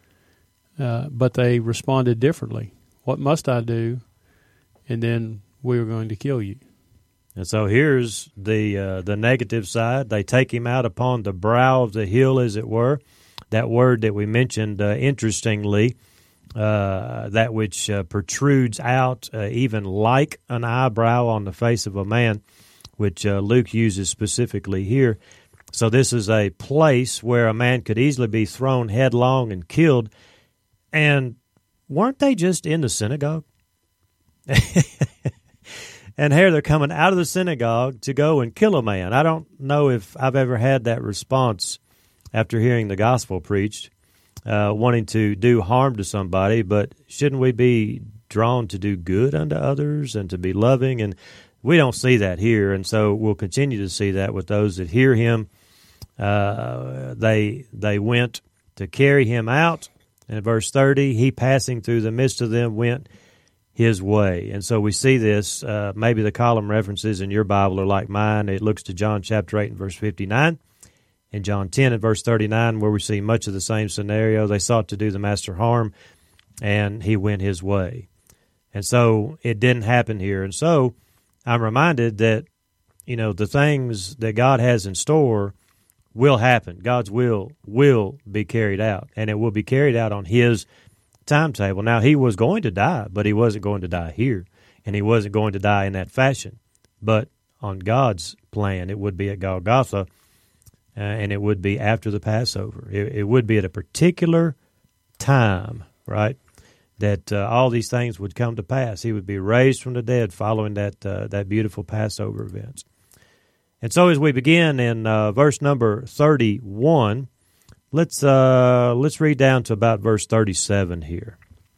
uh, but they responded differently. What must I do? And then we are going to kill you. And so here's the uh, the negative side. They take him out upon the brow of the hill, as it were. That word that we mentioned, uh, interestingly, uh, that which uh, protrudes out uh, even like an eyebrow on the face of a man, which uh, Luke uses specifically here. So this is a place where a man could easily be thrown headlong and killed. And weren't they just in the synagogue? And here they're coming out of the synagogue to go and kill a man. I don't know if I've ever had that response after hearing the gospel preached, uh, wanting to do harm to somebody, but shouldn't we be drawn to do good unto others and to be loving? And we don't see that here, and so we'll continue to see that with those that hear him. Uh, they they went to carry him out. And in verse thirty, he passing through the midst of them went his way. And so we see this. Uh, maybe the column references in your Bible are like mine. It looks to John chapter eight and verse fifty-nine, and John ten and verse thirty-nine, where we see much of the same scenario. They sought to do the master harm, and he went his way. And so it didn't happen here. And so I'm reminded that, you know, the things that God has in store will happen. God's will will be carried out, and it will be carried out on his timetable. Now, he was going to die, but he wasn't going to die here, and he wasn't going to die in that fashion. But on God's plan, it would be at Golgotha, uh, and it would be after the Passover. It, it would be at a particular time, right, that uh, all these things would come to pass. He would be raised from the dead following that uh, that beautiful Passover event. And so as we begin in uh, verse number thirty-one, let's uh, let's read down to about verse thirty-seven here.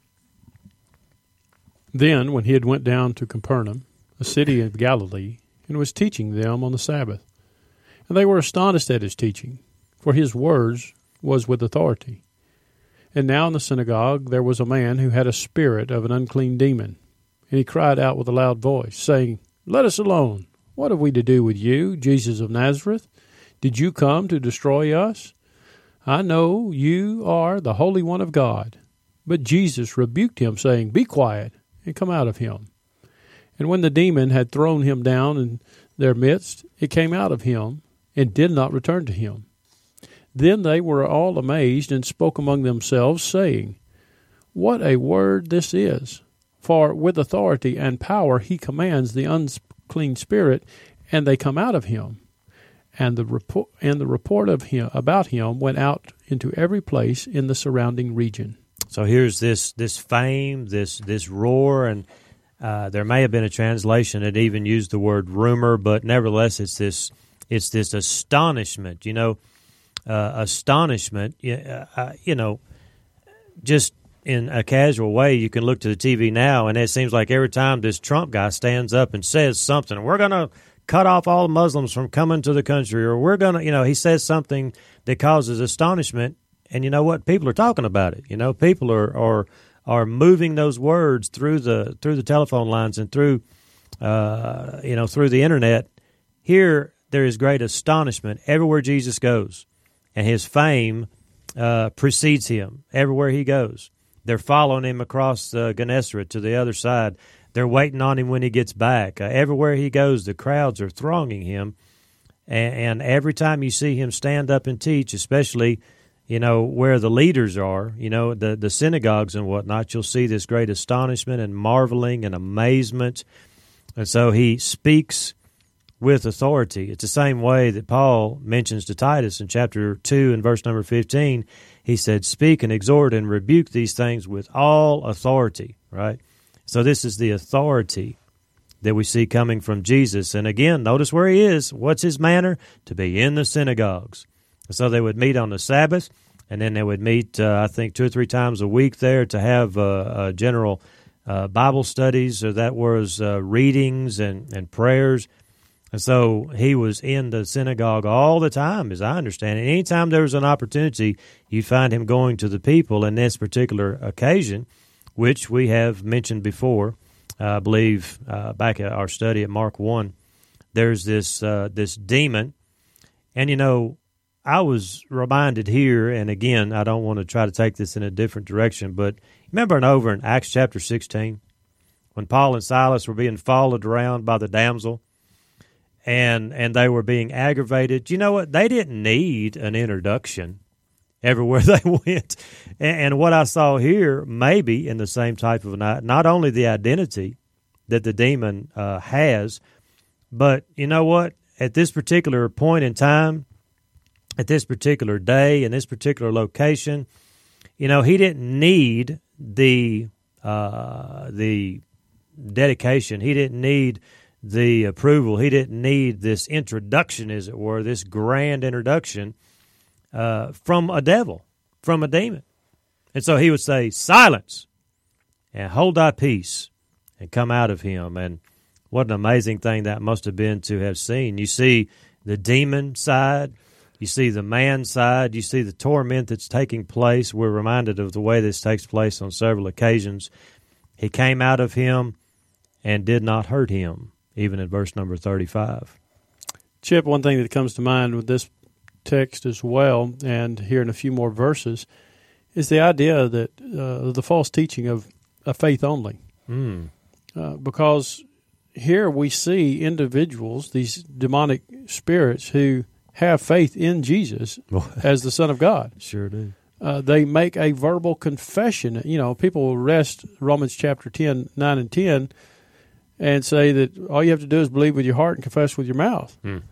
Then, when he had went down to Capernaum, a city of Galilee, and was teaching them on the Sabbath, and they were astonished at his teaching, for his words was with authority. And now in the synagogue there was a man who had a spirit of an unclean demon, and he cried out with a loud voice, saying, Let us alone. What have we to do with you, Jesus of Nazareth? Did you come to destroy us? I know you are the Holy One of God. But Jesus rebuked him, saying, Be quiet, and come out of him. And when the demon had thrown him down in their midst, it came out of him, and did not return to him. Then they were all amazed, and spoke among themselves, saying, What a word this is! For with authority and power he commands the unclean spirit, and they come out of him. And the report and the report of him about him went out into every place in the surrounding region. So here's this this fame, this this roar, and uh, there may have been a translation that even used the word rumor, but nevertheless, it's this it's this astonishment. You know, uh, astonishment. Uh, you know, just in a casual way, you can look to the T V now, and it seems like every time this Trump guy stands up and says something, we're going to cut off all Muslims from coming to the country, or we're going to, you know, he says something that causes astonishment, and you know what? People are talking about it. You know, people are, are are moving those words through the through the telephone lines and through uh, you know through the internet. Here there is great astonishment everywhere Jesus goes, and his fame uh, precedes him everywhere he goes. They're following him across uh, Gennesaret to the other side. They're waiting on him when he gets back. Uh, everywhere he goes, the crowds are thronging him. And, and every time you see him stand up and teach, especially, you know, where the leaders are, you know, the, the synagogues and whatnot, you'll see this great astonishment and marveling and amazement. And so he speaks with authority. It's the same way that Paul mentions to Titus in chapter two and verse number fifteen. He said, speak and exhort and rebuke these things with all authority, right? So this is the authority that we see coming from Jesus. And again, notice where he is. What's his manner? To be in the synagogues. So they would meet on the Sabbath, and then they would meet, uh, I think, two or three times a week there to have uh, uh, general uh, Bible studies, or that was uh, readings and, and prayers. And so he was in the synagogue all the time, as I understand it. Anytime there was an opportunity, you'd find him going to the people. In this particular occasion, which we have mentioned before, uh, I believe uh, back at our study at Mark one, there's this uh, this demon. And, you know, I was reminded here, and again, I don't want to try to take this in a different direction, but remember and over in Acts chapter sixteen, when Paul and Silas were being followed around by the damsel, and and they were being aggravated. You know what? They didn't need an introduction everywhere they went. And, and what I saw here, maybe in the same type of an, not only the identity that the demon uh, has, but you know what? At this particular point in time, at this particular day, in this particular location, you know, he didn't need the uh, the dedication. He didn't need the approval. He didn't need this introduction, as it were, this grand introduction uh, from a devil, from a demon. And so he would say, silence, and hold thy peace, and come out of him. And what an amazing thing that must have been to have seen. You see the demon side, you see the man side, you see the torment that's taking place. We're reminded of the way this takes place on several occasions. He came out of him and did not hurt him, even in verse number thirty-five. Chip, one thing that comes to mind with this text as well, and here in a few more verses, is the idea that uh, the false teaching of a faith only. Mm. Uh, because here we see individuals, these demonic spirits, who have faith in Jesus as the Son of God. Sure do. Uh, they make a verbal confession. You know, people will rest Romans chapter ten, nine and ten, and say that all you have to do is believe with your heart and confess with your mouth. Mm.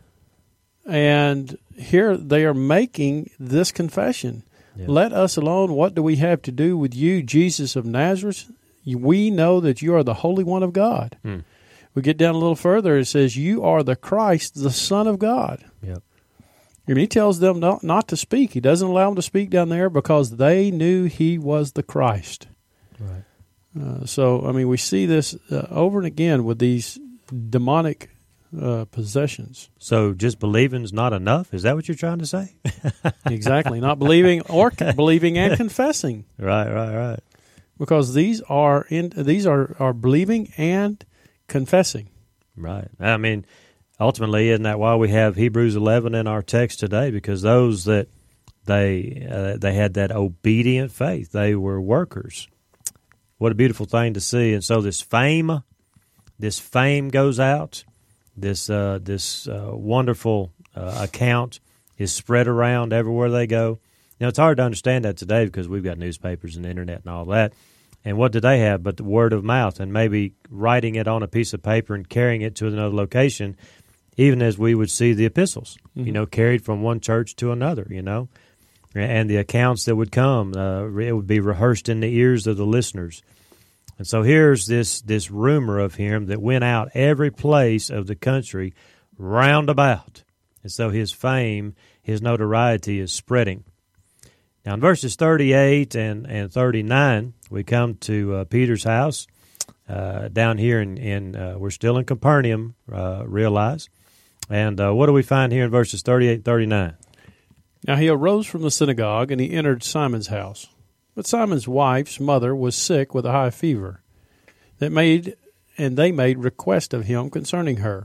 And here they are making this confession. Yeah. Let us alone. What do we have to do with you, Jesus of Nazareth? We know that you are the Holy One of God. Mm. We get down a little further. It says, you are the Christ, the Son of God. Yep. And he tells them not, not to speak. He doesn't allow them to speak down there because they knew he was the Christ. Right. Uh, so, I mean, we see this uh, over and again with these demonic uh, possessions. So just believing's not enough? Is that what you're trying to say? Exactly. Not believing or believing and confessing. Right, right, right. Because these are in, these are, are believing and confessing. Right. I mean, ultimately, isn't that why we have Hebrews eleven in our text today? Because those that they uh, they had that obedient faith, they were workers. What a beautiful thing to see. And so this fame, this fame goes out. This uh, this uh, wonderful uh, account is spread around everywhere they go. Now, it's hard to understand that today because we've got newspapers and internet and all that. And what do they have but the word of mouth and maybe writing it on a piece of paper and carrying it to another location, even as we would see the epistles, mm-hmm. you know, carried from one church to another, you know. And the accounts that would come, uh, it would be rehearsed in the ears of the listeners. And so here's this this rumor of him that went out every place of the country round about. And so his fame, his notoriety is spreading. Now in verses thirty-eight and, and thirty-nine, we come to uh, Peter's house uh, down here in, in uh, we're still in Capernaum, uh, realize. And uh, what do we find here in verses thirty-eight and thirty-nine? Now he arose from the synagogue, and he entered Simon's house. But Simon's wife's mother was sick with a high fever, that made and they made request of him concerning her.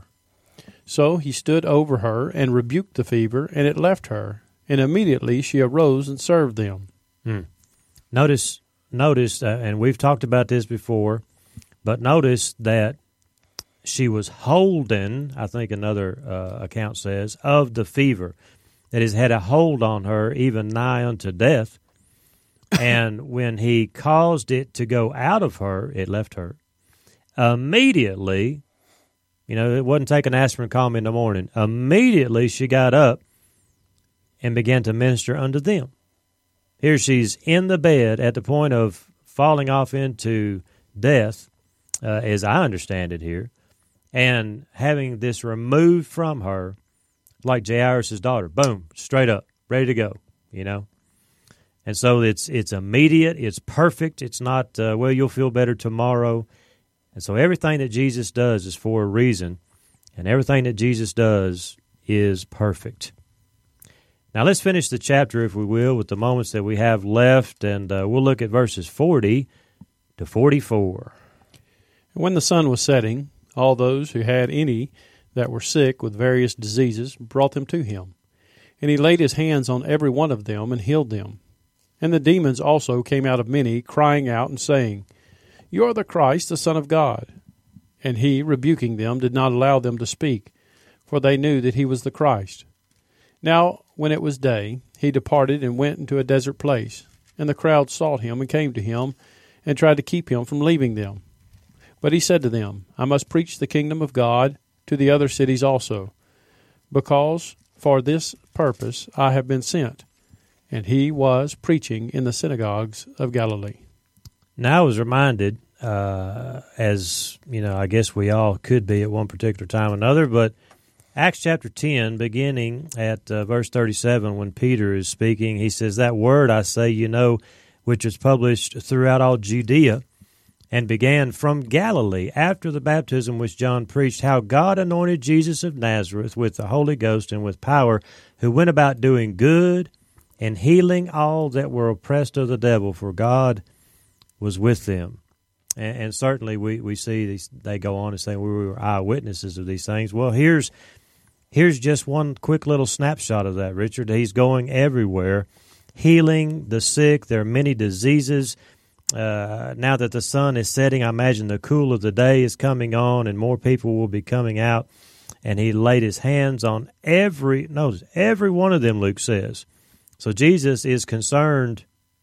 So he stood over her and rebuked the fever, and it left her, and immediately she arose and served them. Hmm. Notice, notice, uh, and we've talked about this before, but notice that she was holden, I think another uh, account says, of the fever, that has had a hold on her, even nigh unto death. And when he caused it to go out of her, it left her. Immediately, you know, it wasn't take an aspirin, call me in the morning. Immediately she got up and began to minister unto them. Here she's in the bed at the point of falling off into death, uh, as I understand it here, and having this removed from her, like Jairus' daughter, boom, straight up, ready to go, you know. And so it's it's immediate, it's perfect, it's not, uh, well, you'll feel better tomorrow. And so everything that Jesus does is for a reason, and everything that Jesus does is perfect. Now let's finish the chapter, if we will, with the moments that we have left, and uh, we'll look at verses forty to forty-four. When the sun was setting, all those who had any that were sick with various diseases brought them to him. And he laid his hands on every one of them and healed them. And the demons also came out of many, crying out and saying, You are the Christ, the Son of God. And he, rebuking them, did not allow them to speak, for they knew that he was the Christ. Now, when it was day, he departed and went into a desert place. And the crowd sought him and came to him, and tried to keep him from leaving them. But he said to them, I must preach the kingdom of God to the other cities also, because for this purpose I have been sent. And he was preaching in the synagogues of Galilee. Now I was reminded, uh, as, you know, I guess we all could be at one particular time or another, but Acts chapter ten, beginning at uh, verse thirty-seven, when Peter is speaking, he says, That word I say, you know, which was published throughout all Judea, and began from Galilee after the baptism which John preached, how God anointed Jesus of Nazareth with the Holy Ghost and with power, who went about doing good and healing all that were oppressed of the devil, for God was with them. And, and certainly we, we see these, they go on and say we were eyewitnesses of these things. Well, here's here's just one quick little snapshot of that, Richard. He's going everywhere, healing the sick. There are many diseases. Uh, now that the sun is setting, I imagine the cool of the day is coming on and more people will be coming out. And he laid his hands on every, notice, every one of them, Luke says. So Jesus is concerned,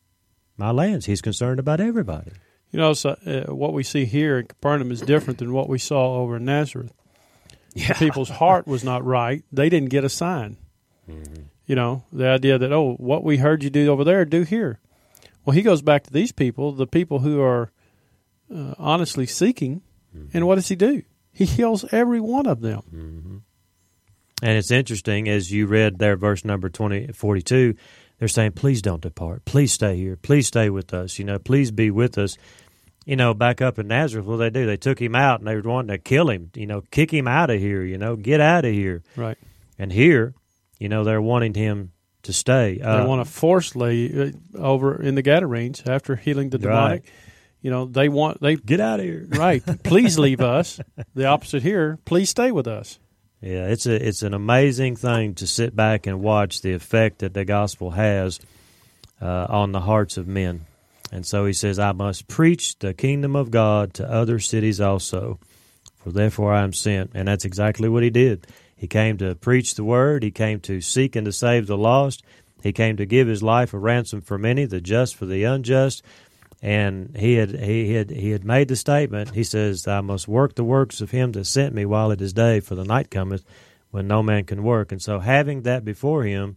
my lands, he's concerned about everybody. You know, so, uh, what we see here in Capernaum is different than what we saw over in Nazareth. Yeah. People's heart was not right. They didn't get a sign. Mm-hmm. You know, the idea that, oh, what we heard you do over there, do here. Well, he goes back to these people, the people who are uh, honestly seeking, mm-hmm. and what does he do? He heals every one of them. Mm-hmm. And it's interesting, as you read there, verse number twenty, forty-two, they're saying, please don't depart. Please stay here. Please stay with us. You know, please be with us. You know, back up in Nazareth, what did they do? They took him out, and they were wanting to kill him, you know, kick him out of here, you know, get out of here. Right. And here, you know, they're wanting him to stay. They uh, want to forcefully, uh, over in the Gadarenes, after healing the demonic, right. you know, they want, they get out of here. Right. Please leave us. The opposite here, please stay with us. Yeah, it's a it's an amazing thing to sit back and watch the effect that the gospel has uh, on the hearts of men. And so he says, I must preach the kingdom of God to other cities also, for therefore I am sent. And that's exactly what he did. He came to preach the word. He came to seek and to save the lost. He came to give his life a ransom for many, the just for the unjust. And he had he had he had made the statement. He says, I must work the works of him that sent me while it is day, for the night cometh when no man can work. And so having that before him,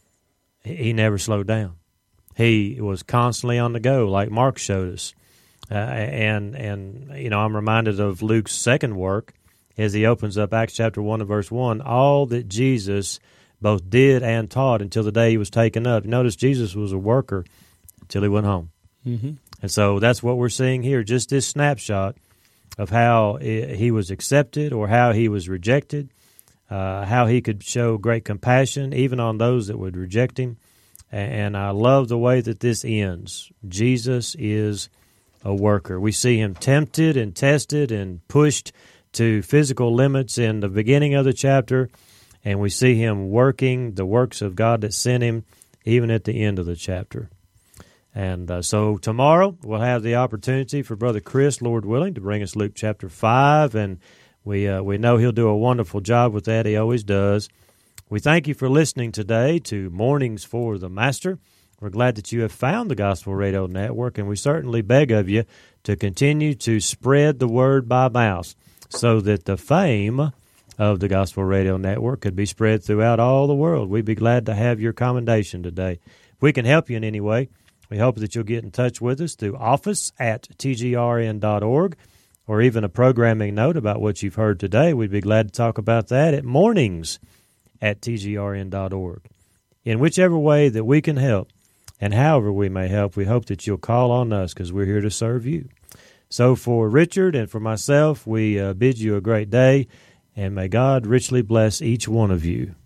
he never slowed down. He was constantly on the go, like Mark showed us. Uh, and, and you know, I'm reminded of Luke's second work as he opens up Acts chapter one and verse one, all that Jesus both did and taught until the day he was taken up. Notice Jesus was a worker until he went home. Mm-hmm. And so that's what we're seeing here, just this snapshot of how he was accepted or how he was rejected, uh, how he could show great compassion even on those that would reject him, And I love the way that this ends. Jesus is a worker. We see him tempted and tested and pushed to physical limits in the beginning of the chapter, and we see him working the works of God that sent him even at the end of the chapter. And uh, so tomorrow we'll have the opportunity for Brother Chris, Lord willing, to bring us Luke chapter five, and we uh, we know he'll do a wonderful job with that. He always does. We thank you for listening today to Mornings for the Master. We're glad that you have found the Gospel Radio Network, and we certainly beg of you to continue to spread the word by mouth so that the fame of the Gospel Radio Network could be spread throughout all the world. We'd be glad to have your commendation today. If we can help you in any way, we hope that you'll get in touch with us through office at t g r n dot org or even a programming note about what you've heard today. We'd be glad to talk about that at mornings at t g r n dot org. In whichever way that we can help and however we may help, we hope that you'll call on us because we're here to serve you. So for Richard and for myself, we uh, bid you a great day, and may God richly bless each one of you.